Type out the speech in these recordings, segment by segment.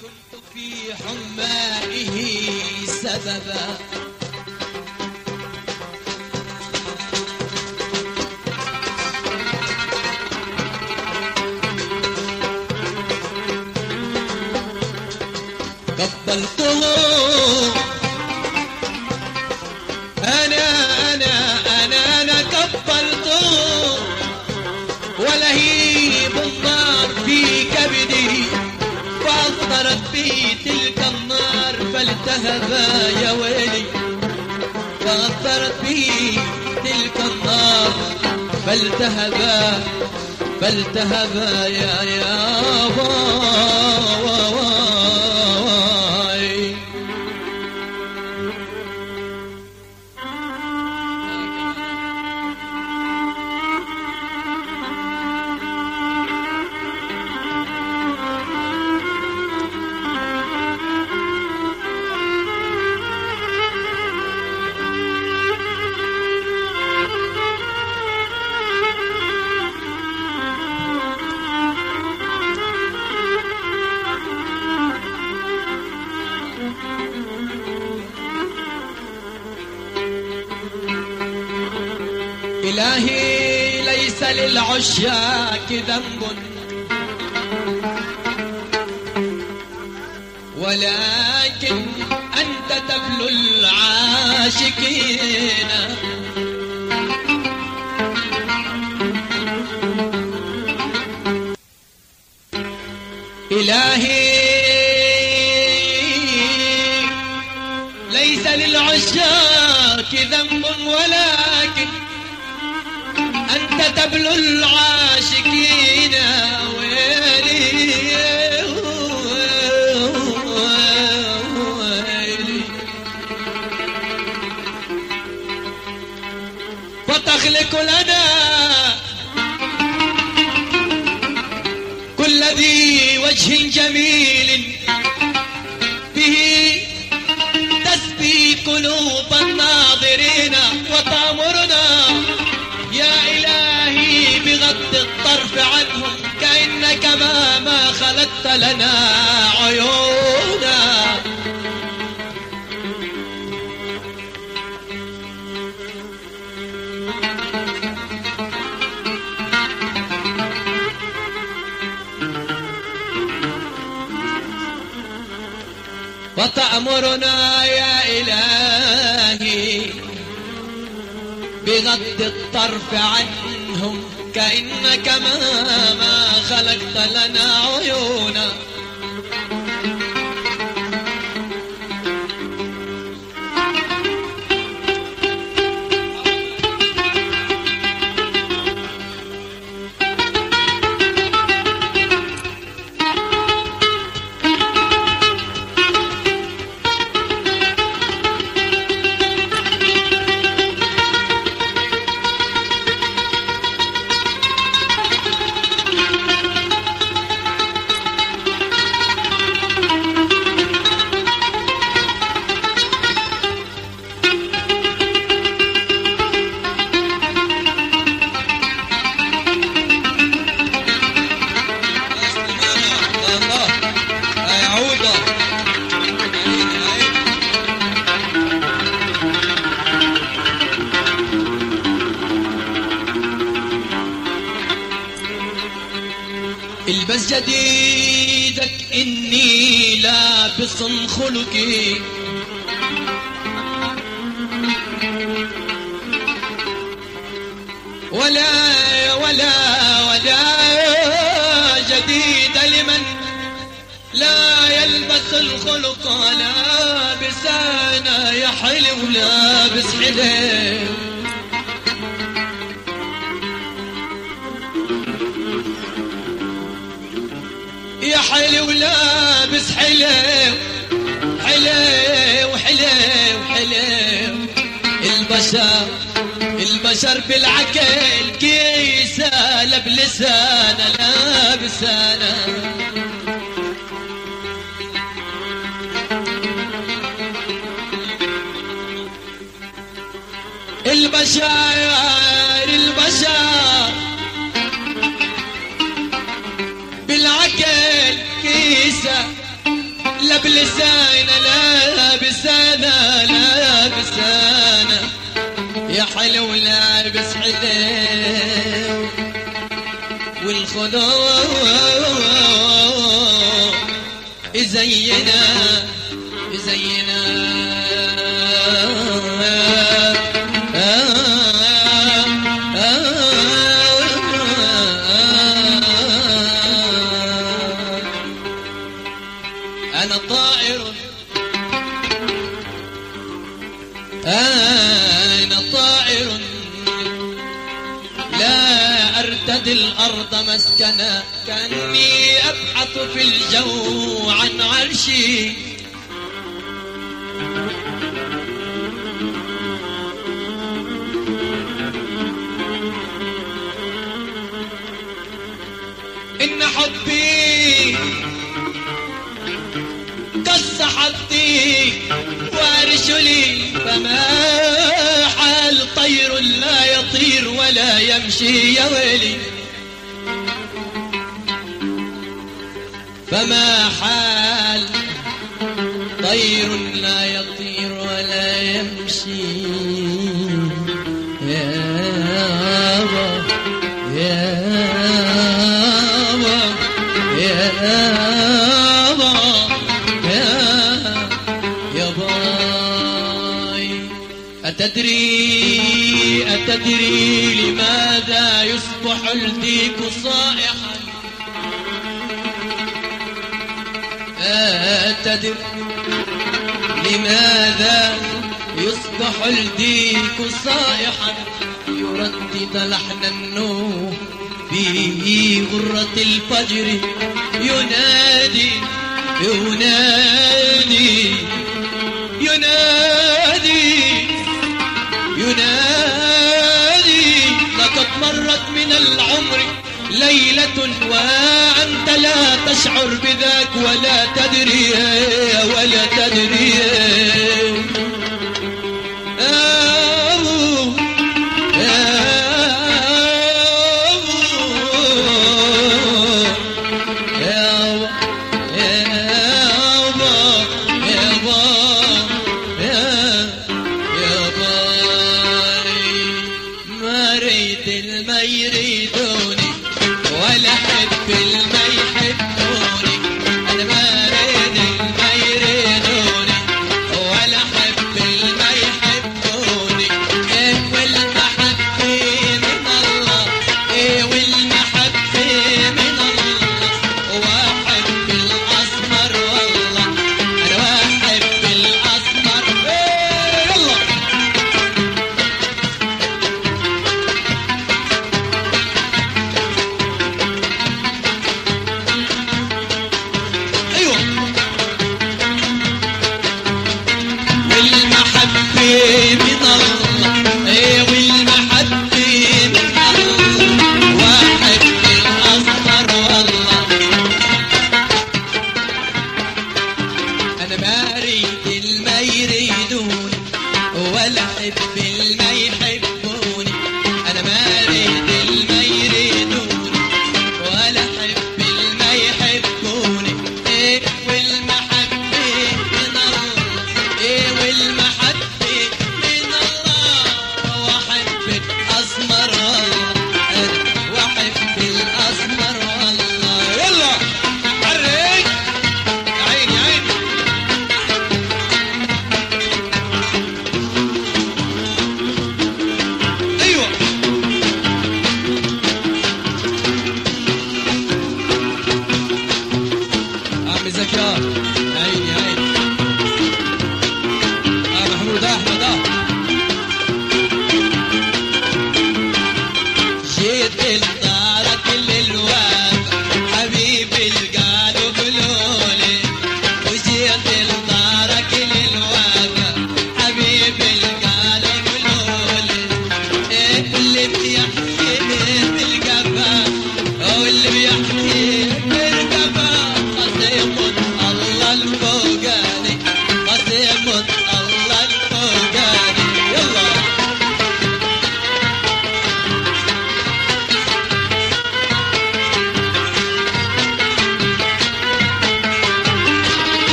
كنت في حمائه سببا قبلته أنا قبلته ولهيب النار في كبدي فأضطرت بي تلك النار فالتهبا يا ويلي فأضطرت بي تلك النار فالتهبا يا باي. إلهي ليس للعشاق ذنب ولكن أنت تبلو العاشقين إلهي ليس للعشاق ذنب ولكن أنت تبلو العاشقين ويلي فتخلق لنا كل ذي وجه جميل به تسبي قلوب الناظرين وتأمرنا يا إلهي بغض الطرف عنهم كأنك ما خلقت لنا عيونا وتأمرنا يا إلهي بغض الطرف عنهم كأنك ما خلقت لنا عيونا البس جديدك إني لابس خلقي ولا جديد لمن لا يلبس الخلق لابس أنا يا حلو لابس حلو يا حلو لابس حلو حلو حلو حلو البشر بالعقل كيسة لبلسانة لابسانة البشر بالعقل كيسة بلسانه لا بسانه لا بسانه يا حلو لابس حلو والخلوع يزينا يزينا أنا طائر أنا طائر لا أرتدي الأرض مسكنا كأني أبحث في الجو عن عرشي إن حبي كالسحابتي وارشلي فما حال طير لا يطير ولا يمشي يا ويلي فما حال طير لا يطير ولا يمشي يا أبا يا أبا يا أبا يا باي أتدري لماذا يصبح الديك صائحا أتدري لماذا يصبح الديك صائحا يردد لحن النوح في غرة الفجر ينادي ينادي ينادي ينادي لقد مرت من العمر ليلة وأنت لا تشعر بذاك ولا تدري ولا تدري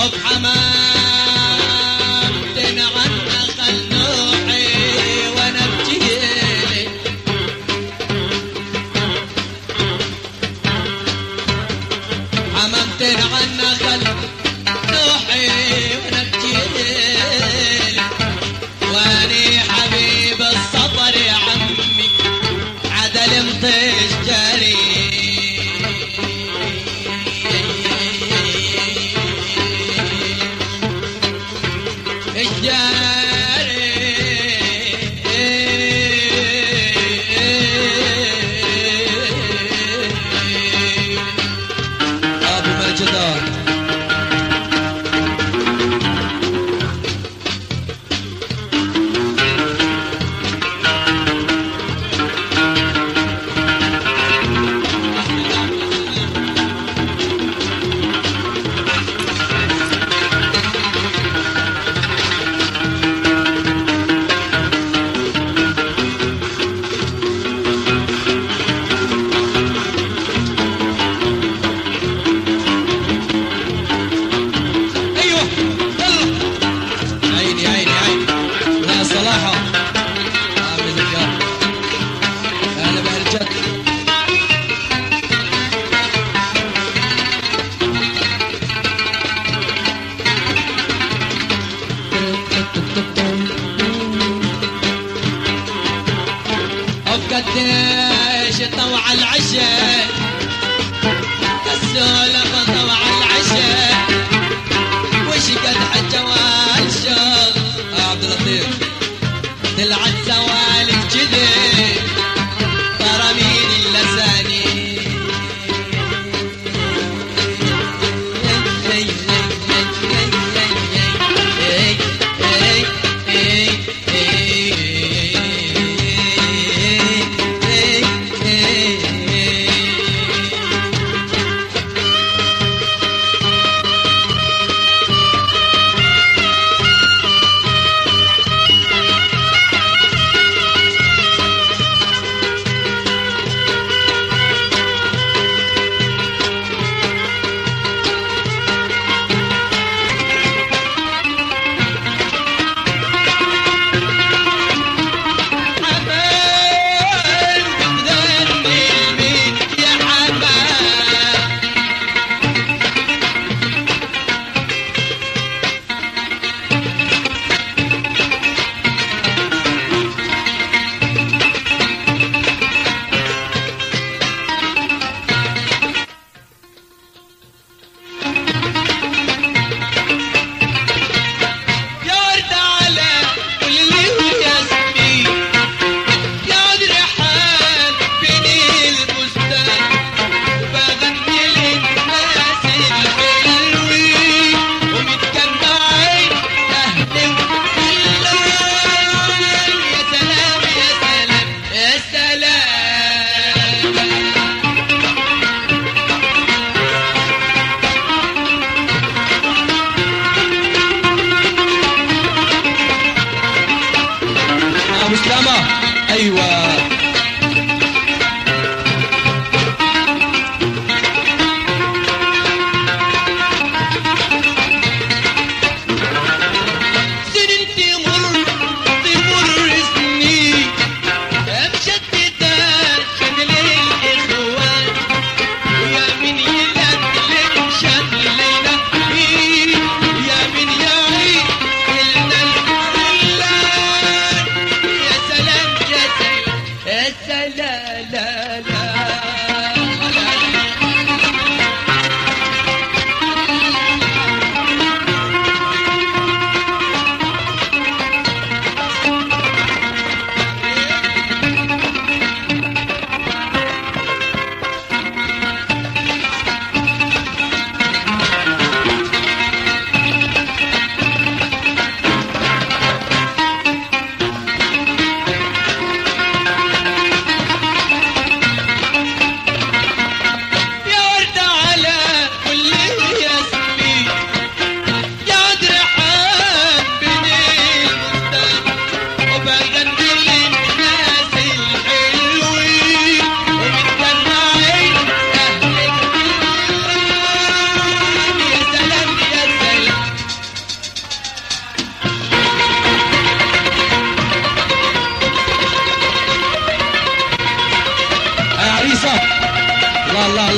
وبحمامتن عنا خل نوحي وانا بجيلي حمامتن عنا خل نوحي وانا بجيلي واني حبيب السفر يا عمي عدل مطيش جري ابو مجدار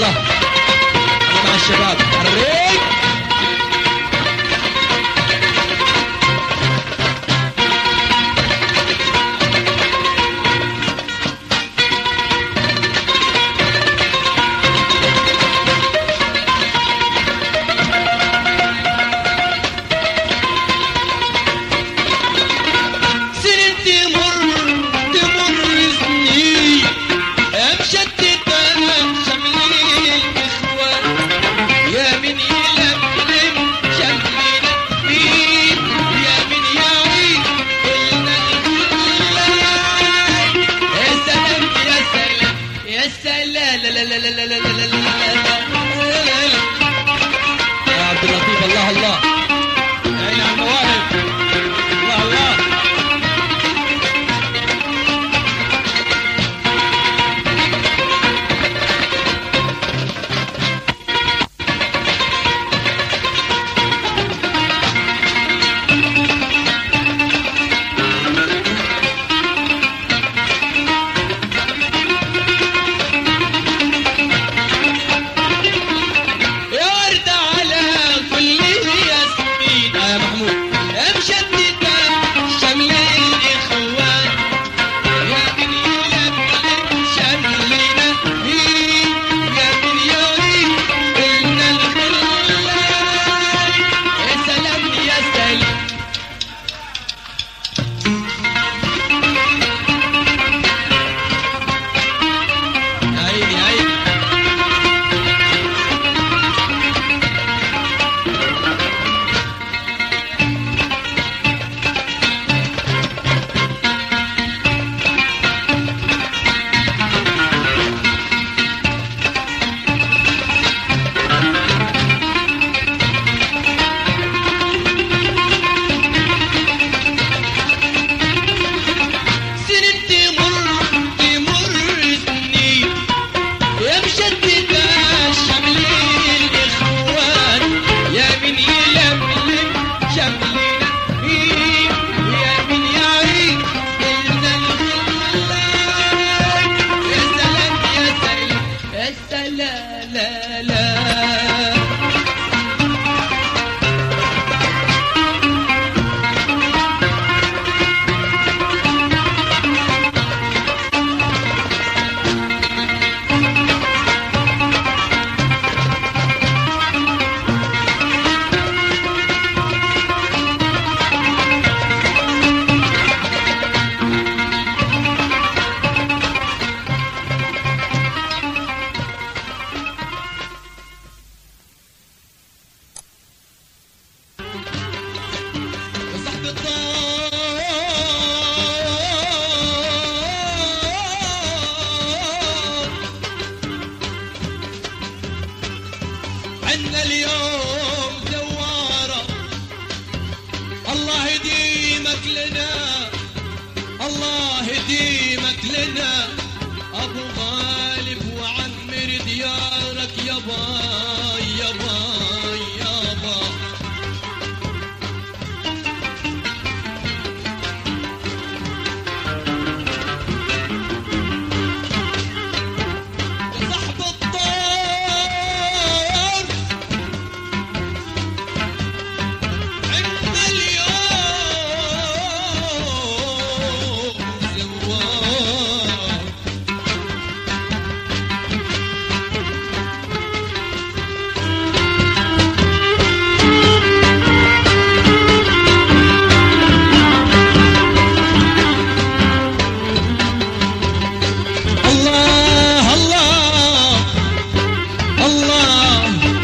الله مع الشباب حريك. عنا اليوم دوارة، الله يديمك لنا، الله يديمك لنا أبو غالب وعمر ديارك يابا يابا يابا. صاحب الطار عندنا اليوم زوار، الله الله الله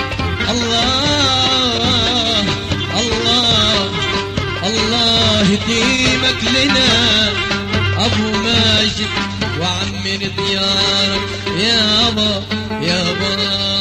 الله الله الله يديمك لنا أبو ماجد وعمر ديارك يابا يابا.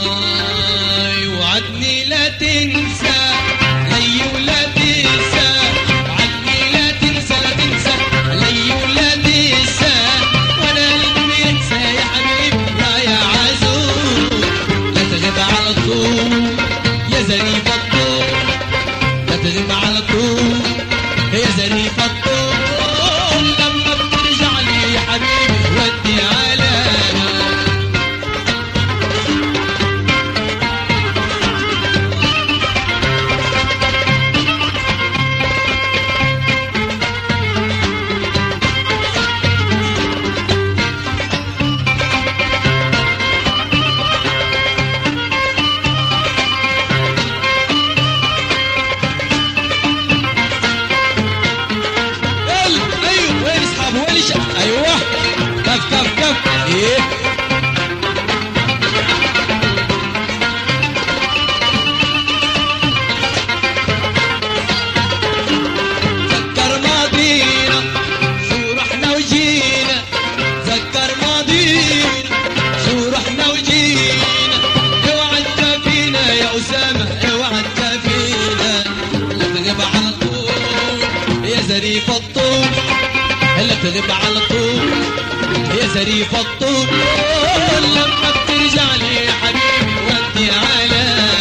وعدني لا تنسى لي ولا تنسى، وعدني لا تنسى لا تنسى لي ولا تنسى، وانا قلبي ينسى يا حبيبي يا عزوز. لا تغيب على طول يا زريف الطول، لا تغيب على طول يا زريف الطول، لما بترجع لي يا حبيبي ودي علامة. تغيب على طول يا زريف الطول لما بترجع لي يا حبيبي ودي علامة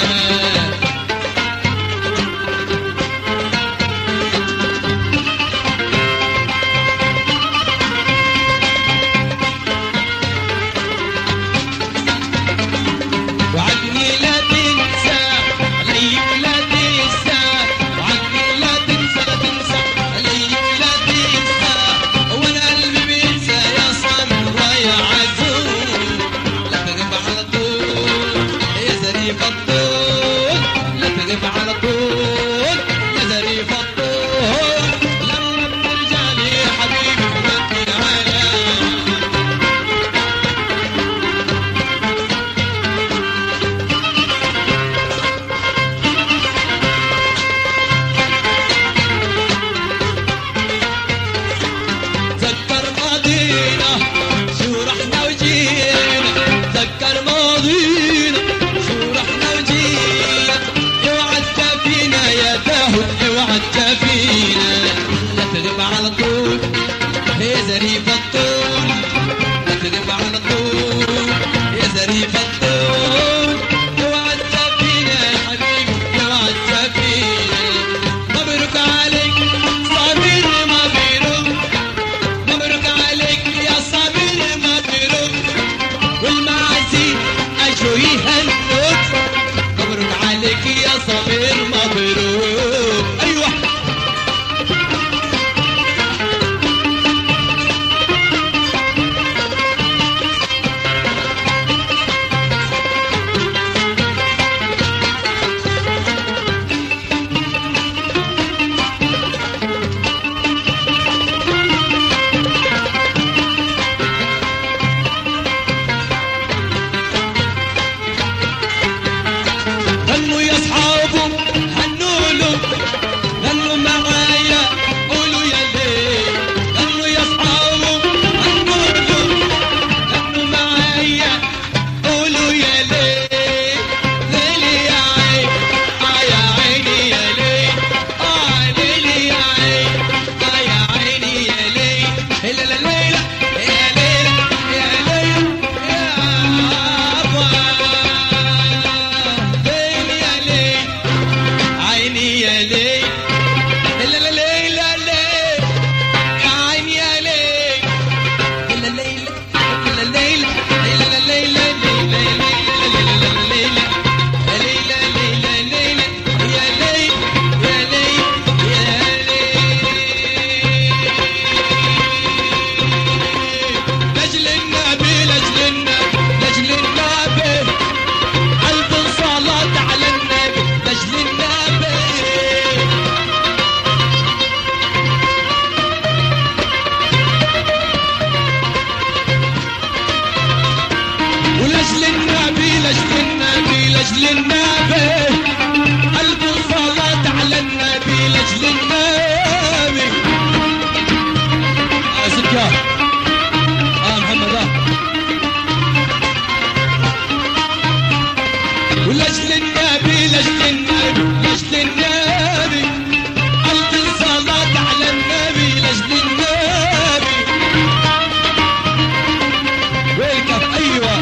وعدني لا تنسى علي ولا تنسى وعدني لا تنسى لا تنسى علي ولا تنسى وانا قلبي بينسى يا صمرا يا عزوز لا تغيب على طول يا زريف الطول لا تغيب على طول يا زريف الطول لما بترجع لي يا حبيبي ودي علامة تذكر ماضينا شو رحنا وجينا تذكر ماضينا شو رحنا وجينا اوعى تكفينا يا داود اوعى تكفينا لا تغيب على طول يا زريف الطول لا تغيب على طول يا زريف الطول اوعى تكفينا يا حبيبي اوعى تكفينا مبروك عليك صابر مبروك مبروك عليك يا صابر مبروك والمعازيم اجوا يهنوك مبروك عليك يا صابر مبروك ايوه غنوا يا اصحابه هنوا له غنوا معايا قولوا يا ليل غنوا يا اصحابه هنوا له غنوا معايا قولوا يا ليل ليل يا عين يا عيني يا ليل ليل يا عين يا عيني يا ليل ليلة ليلة يا ليلة يا ليلة يا أبا ليل يا ليل عيني يا ليل لا لا ليل لا ليل يا عيني يا ليل لا ليل لا ليل لا ليل لاجل النبي لاجل النبي لاجل النبي قلب الصلاة على النبي لاجل النبي ولاجل النبي لاجل النبي لاجل النبي قلب الصلاة على النبي لاجل النبي سكر محمد ولاجل النبي لاجل النبي لاجل النبي قلب الصلاة على النبي لاجل النبي ويلكم ايوه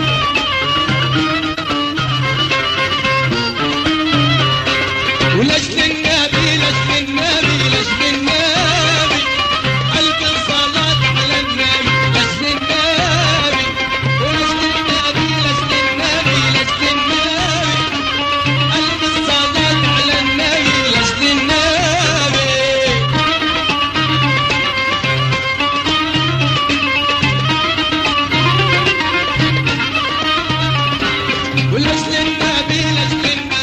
ولاجل النبي لاجل النبي لاجل النبي قلب الصلاة على النبي لاجل النبي ولاجل النبي لاجل النبي لاجل النبي قلب الصلاة على النبي لاجل النبي ولاجل النبي لاجل النبي